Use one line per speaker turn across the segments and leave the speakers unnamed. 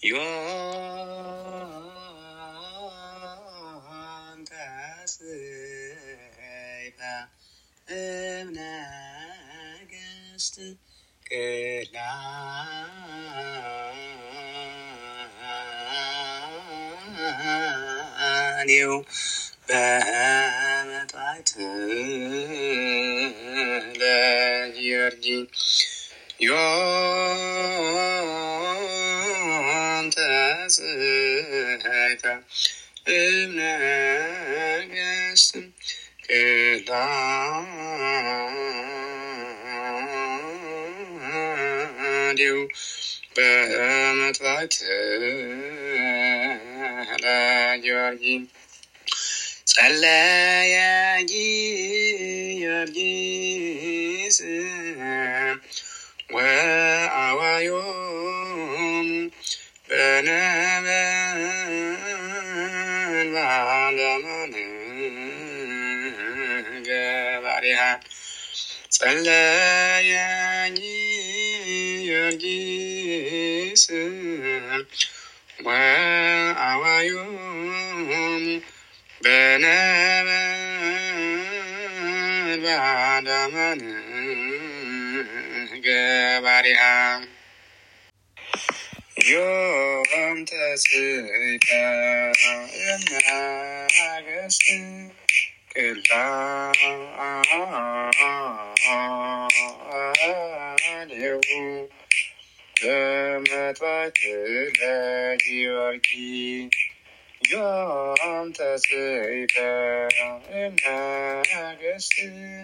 ዮንተስይፈ እምነገሥት ቅላኔው በመጥዋዕት ለጊዮርጊስ ዮንተስይፈ እምነገሥት ቅላኔው በመጥዋዕት ለጊዮርጊስ ጸለየ ጊዮርጊስ ወአዋዮም በነበልባለ ገባሬሃ ጸለየ ጊዮርጊስ ወአዋዮም በነበልባለ ገባሬሃ ዮንተስይፈ እምነገሥት ቅላኔው በመጥዋዕት ለጊዮርጊስ ዮንተስይፈ እምነገሥት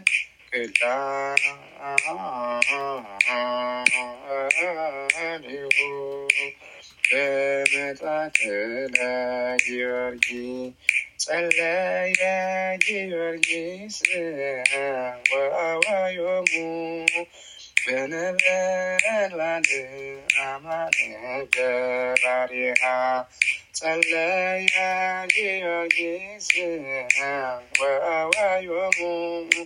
ቅላኔው በመጥዋዕት ለጊዮርጊስ ጸለየ ጊዮርጊስ ወአዋዮሙ በነበልባለ ገባሬሃ ጸለየ ጊዮርጊስ ወአዋዮሙ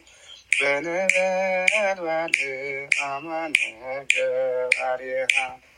በነበልባለ ገባሬሃ